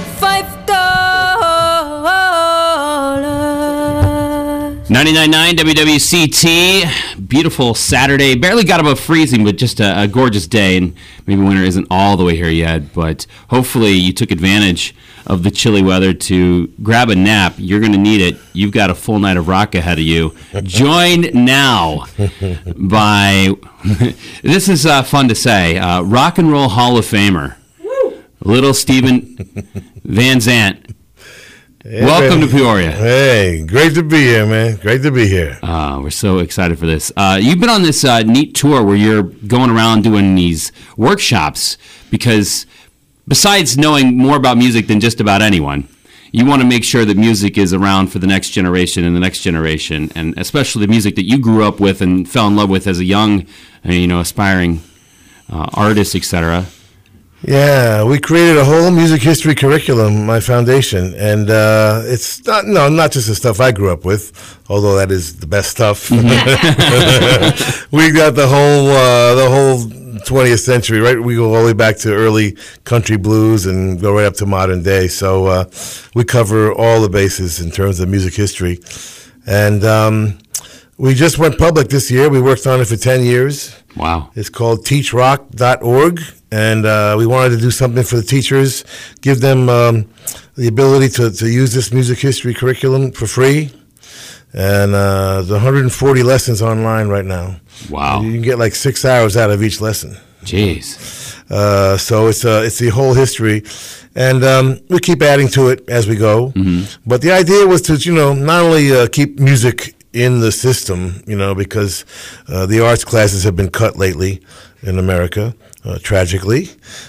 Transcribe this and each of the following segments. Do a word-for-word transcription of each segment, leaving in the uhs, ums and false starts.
five dollars. ninety-nine point nine W W C T. Beautiful Saturday. Barely got above freezing, but just a, a gorgeous day. And maybe winter isn't all the way here yet, but hopefully you took advantage of the chilly weather to grab a nap. You're going to need it. You've got a full night of rock ahead of you. Joined now by, this is uh, fun to say, uh, Rock and Roll Hall of Famer, Woo! Little Steven Van Zandt. Hey, Welcome man. to Peoria. Hey, great to be here, man. Great to be here. Uh, we're so excited for this. Uh, you've been on this uh, neat tour where you're going around doing these workshops because besides knowing more about music than just about anyone, you want to make sure that music is around for the next generation and the next generation, and especially the music that you grew up with and fell in love with as a young, uh, you know, aspiring uh, artist, et cetera. Yeah, we created a whole music history curriculum, my foundation, and uh, it's not no, not just the stuff I grew up with, although that is the best stuff. We got the whole uh, the whole twentieth century, right? We go all the way back to early country blues and go right up to modern day. So uh, we cover all the bases in terms of music history, and um, we just went public this year. We worked on it for ten years. Wow! It's called teach rock dot org. And uh, we wanted to do something for the teachers, give them um, the ability to, to use this music history curriculum for free. And uh, there's one hundred forty lessons online right now. Wow. You can get like six hours out of each lesson. Jeez. Uh, so it's uh, it's the whole history. And um, we keep adding to it as we go. Mm-hmm. But the idea was to, you know, not only uh, keep music in the system, you know, because uh, the arts classes have been cut lately in America. Uh, tragically,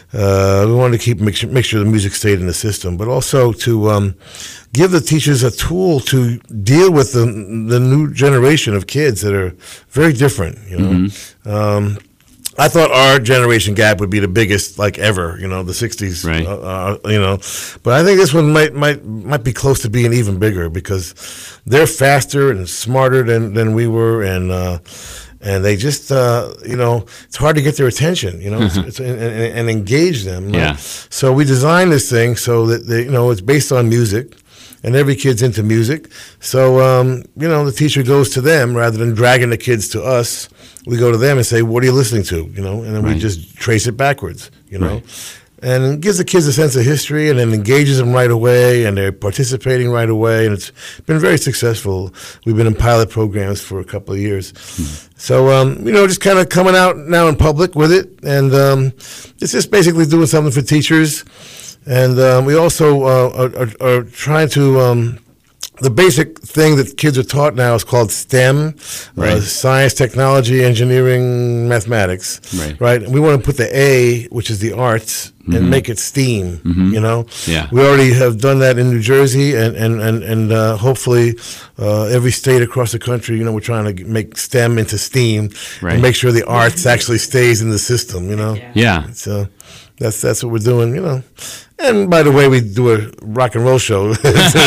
uh, we wanted to keep make sure, make sure the music stayed in the system, but also to um, give the teachers a tool to deal with the the new generation of kids that are very different. You know, mm-hmm. um, I thought our generation gap would be the biggest like ever. You know, the sixties. Right. Uh, uh, you know, but I think this one might might might be close to being even bigger because they're faster and smarter than than we were, and. Uh, And they just, uh, you know, it's hard to get their attention, you know, it's, it's, and, and engage them. Right? Yeah. So we designed this thing so that, they, you know, it's based on music, and every kid's into music. So, um, you know, the teacher goes to them rather than dragging the kids to us. We go to them and say, what are you listening to, you know, and then right. we just trace it backwards, you know. Right. And it gives the kids a sense of history and then engages them right away, and they're participating right away, and it's been very successful. We've been in pilot programs for a couple of years. Mm-hmm. So, um, you know, just kind of coming out now in public with it, and um, it's just basically doing something for teachers. And um, we also uh, are, are, are trying to... Um, the basic thing that kids are taught now is called STEM, right. uh, science, technology, engineering, mathematics, right. right? And we want to put the A, which is the arts, mm-hmm. and make it STEAM, mm-hmm. you know? Yeah. We already have done that in New Jersey, and, and, and, and uh, hopefully uh, every state across the country, you know, we're trying to make STEM into STEAM, right. and make sure the arts actually stays in the system, you know? Yeah. So that's, that's what we're doing, you know? And by the way, we do a rock and roll show, you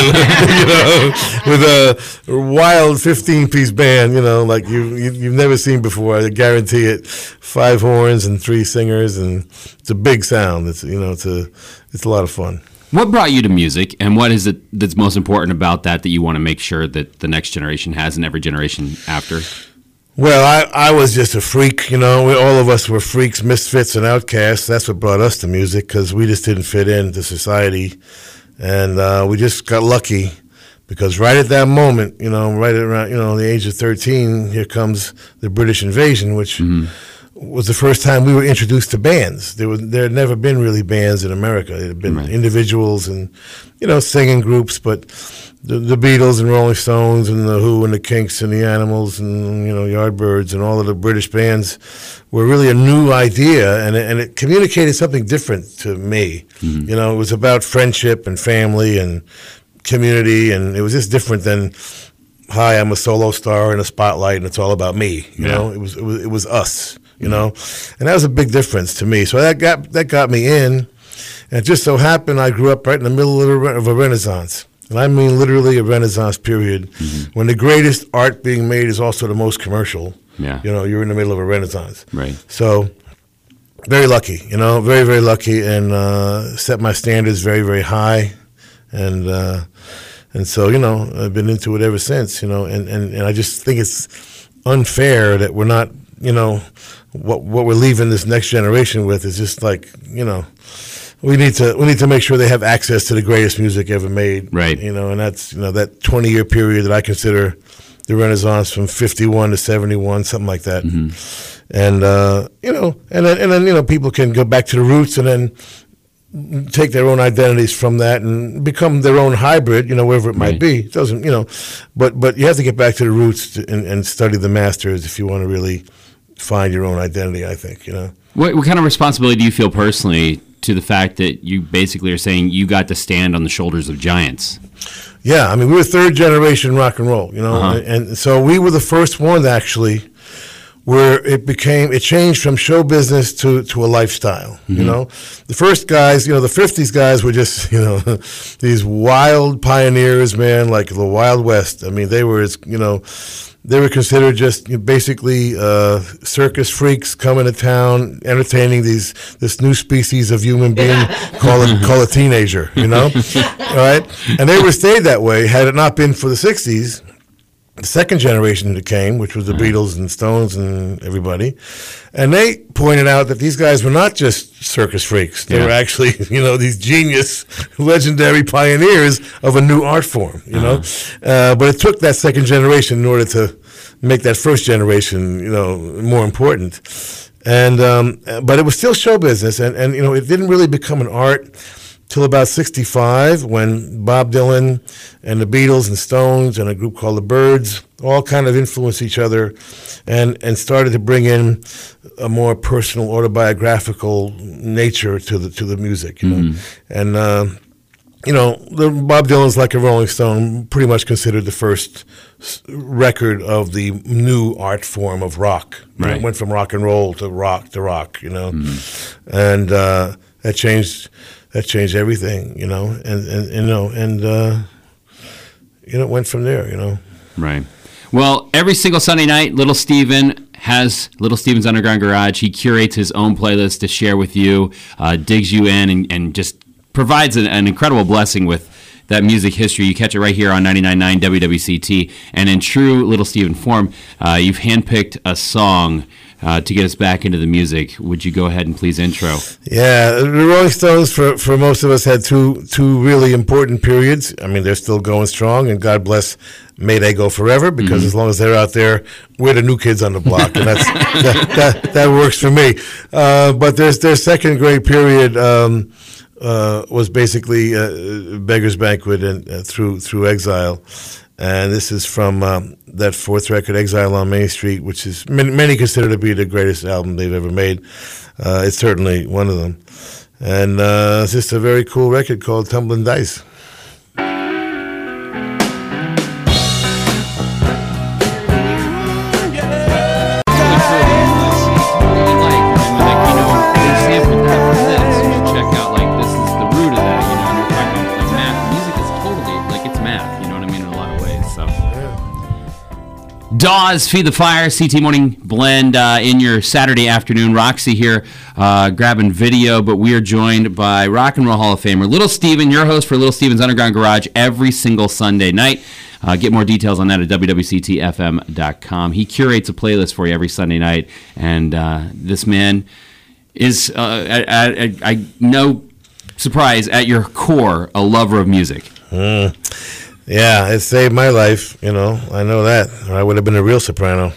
know, with a wild fifteen-piece band, you know, like you, you you've never seen before. I guarantee it. Five horns and three singers, and it's a big sound. It's you know, it's a it's a lot of fun. What brought you to music, and what is it that's most important about that that you want to make sure that the next generation has and every generation after? Well, I, I was just a freak, you know. We, all of us were freaks, misfits, and outcasts. That's what brought us to music, because we just didn't fit into society. And uh, we just got lucky, because right at that moment, you know, right around, you know, the age of thirteen, here comes the British invasion, which mm-hmm. was the first time we were introduced to bands. There, was, there had never been really bands in America. There had been right. individuals and, you know, singing groups, but... The, the Beatles and Rolling Stones and the Who and the Kinks and the Animals and, you know, Yardbirds and all of the British bands were really a new idea, and it, and it communicated something different to me. Mm-hmm. You know, it was about friendship and family and community, and it was just different than, hi, I'm a solo star in a spotlight and it's all about me. You yeah. know, it was, it was it was us, you mm-hmm. know, and that was a big difference to me. So that got, that got me in, and it just so happened I grew up right in the middle of a, of a Renaissance. And I mean literally a Renaissance period, mm-hmm. when the greatest art being made is also the most commercial. Yeah. You know, you're in the middle of a Renaissance. Right. So very lucky, you know, very, very lucky, and uh, set my standards very, very high. And uh, and so, you know, I've been into it ever since, you know, and, and, and I just think it's unfair that we're not, you know, what what we're leaving this next generation with is just like, you know, we need to we need to make sure they have access to the greatest music ever made. Right. You know, and that's, you know, that twenty-year period that I consider the Renaissance from fifty-one to seventy-one, something like that. Mm-hmm. And, uh, you know, and then, and then, you know, people can go back to the roots and then take their own identities from that and become their own hybrid, you know, wherever it might right. be. It doesn't, you know, but but you have to get back to the roots to, and, and study the masters if you want to really find your own identity, I think, you know. What, what kind of responsibility do you feel personally to the fact that you basically are saying you got to stand on the shoulders of giants? Yeah, I mean, we were third generation rock and roll, you know, uh-huh. and, and so we were the first one actually where it became, it changed from show business to, to a lifestyle, mm-hmm. you know. The first guys, you know, the fifties guys were just, you know, these wild pioneers, man, like the Wild West. I mean, they were, you know, they were considered just you know, basically uh, circus freaks coming to town, entertaining these this new species of human being called a, called a teenager, you know, all right? And they would have stayed that way had it not been for the sixties. The second generation that came, which was the Beatles and Stones and everybody, and they pointed out that these guys were not just circus freaks. They yeah. were actually, you know, these genius, legendary pioneers of a new art form, you uh-huh. know. Uh, but it took that second generation in order to make that first generation, you know, more important. And um, but it was still show business, and, and, you know, it didn't really become an art till about sixty-five, when Bob Dylan and the Beatles and Stones and a group called the Byrds all kind of influenced each other and, and started to bring in a more personal, autobiographical nature to the to the music, you mm-hmm. know. And, uh, you know, the, Bob Dylan's Like a Rolling Stone, pretty much considered the first record of the new art form of rock. Right. You know, it went from rock and roll to rock to rock, you know. Mm-hmm. And uh, that changed... That changed everything, you know, and, and you know, and uh, you know, it went from there, you know. Right. Well, every single Sunday night, Little Steven has Little Steven's Underground Garage. He curates his own playlist to share with you, uh, digs you in, and, and just provides an, an incredible blessing with that music history. You catch it right here on ninety-nine point nine W W C T. And in true Little Steven form, uh, you've handpicked a song Uh, to get us back into the music. Would you go ahead and please intro? Yeah, the Rolling Stones, for, for most of us, had two two really important periods. I mean, they're still going strong, and God bless, may they go forever, because mm-hmm. as long as they're out there, we're the new kids on the block, and that's, that, that, that works for me. Uh, but there's their second great period um, uh, was basically uh, Beggar's Banquet and uh, through through Exile. And this is from um, that fourth record, Exile on Main Street, which is many, many consider to be the greatest album they've ever made. Uh, it's certainly one of them. And uh, it's just a very cool record called Tumbling Dice. Dawes, Feed the Fire, C T Morning Blend uh, in your Saturday afternoon. Roxy here uh, grabbing video, but we are joined by Rock and Roll Hall of Famer Little Steven, your host for Little Steven's Underground Garage every single Sunday night. Uh, get more details on that at W W C T F M dot com. He curates a playlist for you every Sunday night, and uh, this man is, uh, I, I, I no surprise, at your core, a lover of music. Mm. Yeah, it saved my life, you know. I know that. Or I would have been a real soprano.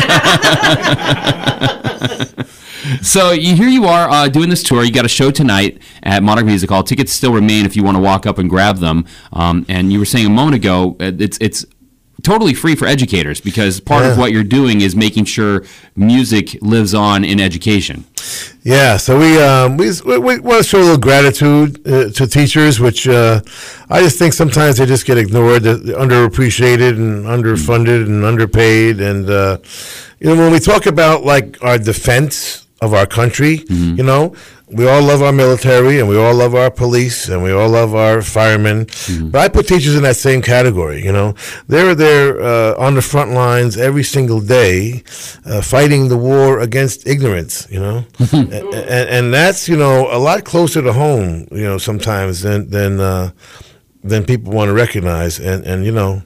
So you, here you are uh, doing this tour. You got a show tonight at Monarch Music Hall. Tickets still remain if you want to walk up and grab them. Um, and you were saying a moment ago, it's it's totally free for educators, because part yeah. of what you're doing is making sure music lives on in education. Yeah, so we um, we, we want to show a little gratitude uh, to teachers, which uh, I just think sometimes they just get ignored, they're underappreciated and underfunded and underpaid. And uh, you know, when we talk about like our defense of our country, mm-hmm. you know, we all love our military, and we all love our police, and we all love our firemen. Mm-hmm. But I put teachers in that same category. You know, they're there uh, on the front lines every single day, uh, fighting the war against ignorance. You know, and, and, and that's you know a lot closer to home. You know, sometimes than than uh, than people want to recognize. And and you know.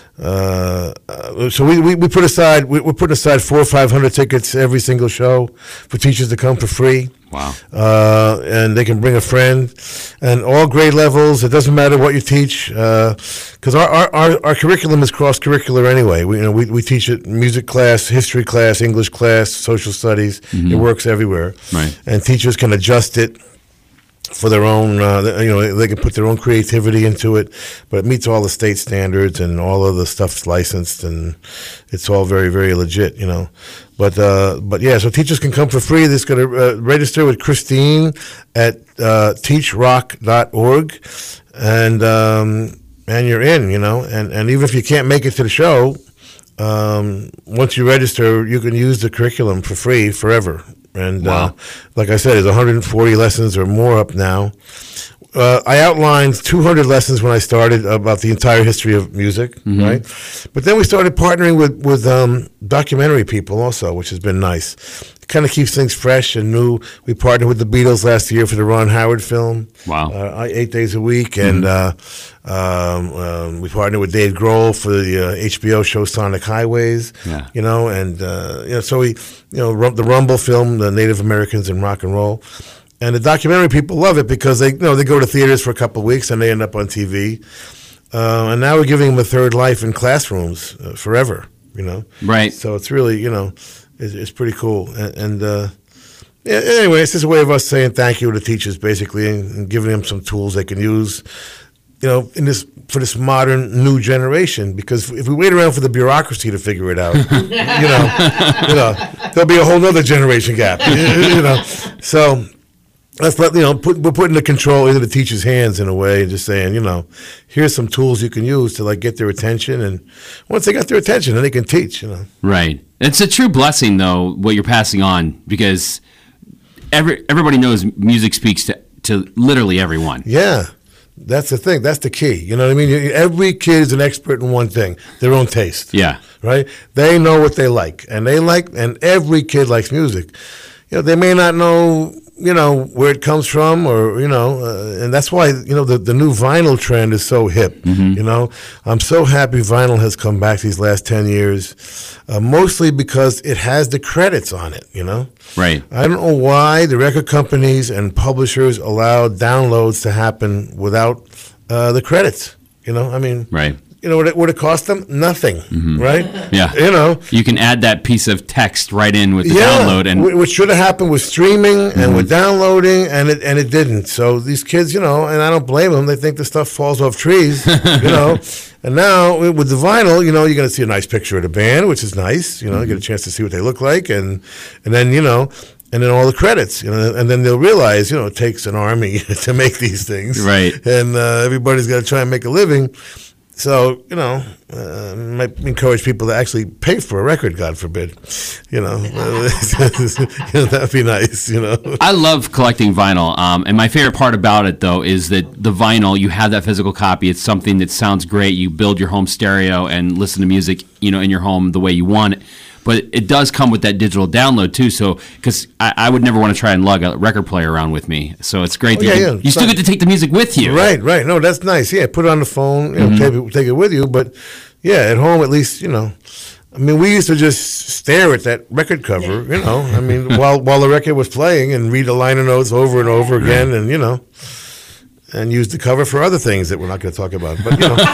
Uh, uh, so we, we, we put aside we, we're putting aside four or five hundred tickets every single show for teachers to come for free. Wow! Uh, and they can bring a friend, and all grade levels. It doesn't matter what you teach, because uh, our, our, our our curriculum is cross curricular anyway. We you know we we teach it music class, history class, English class, social studies. Mm-hmm. It works everywhere, right? And teachers can adjust it for their own, uh, you know, they can put their own creativity into it, but it meets all the state standards and all of the stuff's licensed, and it's all very, very legit, you know. But uh, but yeah, so teachers can come for free. They're going to uh, register with Christine at uh, teach rock dot org, and um, and you're in, you know. And, and even if you can't make it to the show, um, once you register, you can use the curriculum for free forever. And wow. uh, like I said, there's one hundred forty lessons or more up now. Uh, I outlined two hundred lessons when I started about the entire history of music, mm-hmm. right? But then we started partnering with, with um, documentary people also, which has been nice. It kind of keeps things fresh and new. We partnered with the Beatles last year for the Ron Howard film. Wow. Uh, eight days a week. And mm-hmm. uh, um, um, we partnered with Dave Grohl for the uh, H B O show Sonic Highways. Yeah. You know, and, uh, you know, so we, you know, the Rumble film, the Native Americans in Rock and Roll. And the documentary people love it because they, you know, they go to theaters for a couple of weeks and they end up on T V. Uh, and now we're giving them a third life in classrooms uh, forever, you know. Right. So it's really, you know, it's, it's pretty cool. And, and uh, yeah, anyway, it's just a way of us saying thank you to teachers, basically, and, and giving them some tools they can use, you know, in this for this modern new generation. Because if we wait around for the bureaucracy to figure it out, you know, you know, there'll be a whole nother generation gap, you know. So. Let's let you know. Put, we're putting the control into the teacher's hands in a way, and just saying, you know, here's some tools you can use to like get their attention, and once they got their attention, then they can teach. You know, right? It's a true blessing, though, what you're passing on, because every everybody knows music speaks to to literally everyone. Yeah, that's the thing. That's the key. You know what I mean? Every kid is an expert in one thing: their own taste. Yeah, right. They know what they like, and they like, and every kid likes music. You know, they may not know. You know, where it comes from, or, you know, uh, and that's why, you know, the, the new vinyl trend is so hip, mm-hmm. you know. I'm so happy vinyl has come back these last ten years, uh, mostly because it has the credits on it, you know. Right. I don't know why the record companies and publishers allow downloads to happen without uh, the credits, you know. I mean, right. You know what it would have cost them? Nothing, mm-hmm. right? Yeah. You know, you can add that piece of text right in with the yeah, download, and which should have happened with streaming mm-hmm. and with downloading, and it and it didn't. So these kids, you know, and I don't blame them. They think the stuff falls off trees, you know. And now with the vinyl, you know, you're going to see a nice picture of the band, which is nice. You know, mm-hmm. you get a chance to see what they look like, and and then you know. And then all the credits, you know, and then they'll realize, you know, it takes an army to make these things, right? And uh, everybody's got to try and make a living. So, you know, uh, might encourage people to actually pay for a record, God forbid. You know, you know that'd be nice, you know. I love collecting vinyl. Um, and my favorite part about it, though, is that the vinyl, you have that physical copy. It's something that sounds great. You build your home stereo and listen to music, you know, in your home the way you want it. But it does come with that digital download, too. So, because I, I would never want to try and lug a record player around with me. So it's great. Oh, that yeah, you, yeah. you still get to take the music with you. Right, right. No, that's nice. Yeah, put it on the phone, you know, mm-hmm. take, it, take it with you. But, yeah, at home, at least, you know. I mean, we used to just stare at that record cover, you know. I mean, while while the record was playing and read the liner notes over and over again and, you know. And use the cover for other things that we're not going to talk about. But, you know,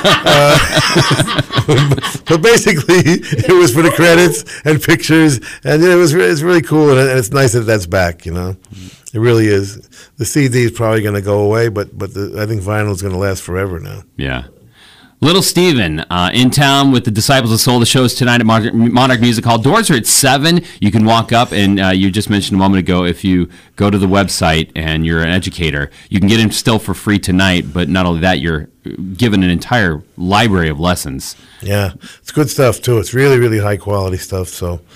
uh, but basically, it was for the credits and pictures, and it was it's really cool, and it's nice that that's back, you know. It really is. The C D is probably going to go away, but but the, I think vinyl is going to last forever now. Yeah. Little Steven, uh, in town with the Disciples of Soul. The show is tonight at Monarch, Monarch Music Hall. Doors are at seven. You can walk up, and uh, you just mentioned a moment ago, if you go to the website and you're an educator, you can get in still for free tonight, but not only that, you're given an entire library of lessons. Yeah, it's good stuff, too. It's really, really high-quality stuff, so...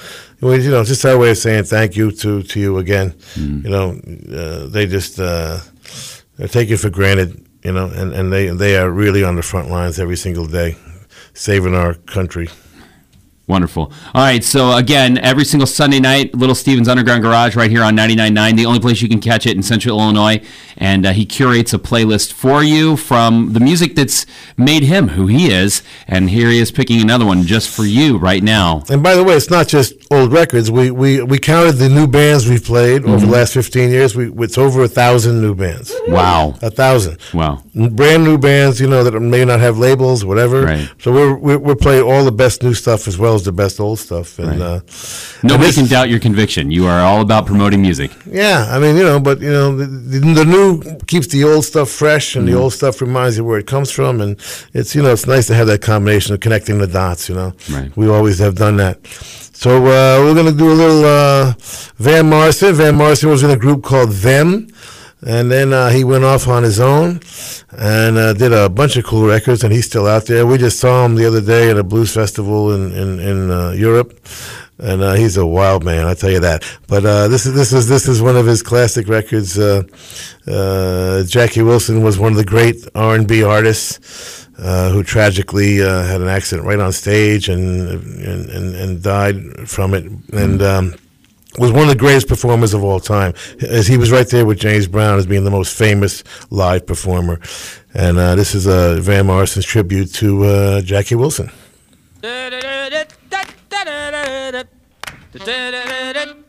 well, you know, just our way of saying thank you to, to you again. Mm. You know, uh, they just uh, they take it for granted, you know, and, and they, they are really on the front lines every single day, saving our country. Wonderful. All right, so again, every single Sunday night, Little Steven's Underground Garage right here on ninety-nine point nine, the only place you can catch it in Central Illinois, and uh, he curates a playlist for you from the music that's made him who he is, and here he is picking another one just for you right now. And by the way, it's not just old records. We we, we counted the new bands we've played mm-hmm. over the last fifteen years. We It's over a thousand new bands. Wow. A thousand. Wow. Brand new bands, you know, that may not have labels, whatever. Right. So we're, we're, we're playing all the best new stuff as well as the best old stuff. And right. uh, Nobody and this, can doubt your conviction. You are all about promoting music. Yeah, I mean, you know, but, you know, the, the new keeps the old stuff fresh, and mm-hmm. the old stuff reminds you where it comes from. And it's, you know, it's nice to have that combination of connecting the dots, you know. Right. We always have done that. So uh, we're going to do a little uh, Van Morrison. Van Morrison was in a group called Them. And then uh, he went off on his own and uh, did a bunch of cool records, and he's still out there. We just saw him the other day at a blues festival in in, in uh, Europe, and uh, he's a wild man, I tell you that. But uh, this is this is this is one of his classic records. Uh, uh, Jackie Wilson was one of the great R and B artists uh, who tragically uh, had an accident right on stage and and and, and died from it, and. Um, was one of the greatest performers of all time. As he was right there with James Brown as being the most famous live performer. And uh, this is uh, Van Morrison's tribute to uh, Jackie Wilson.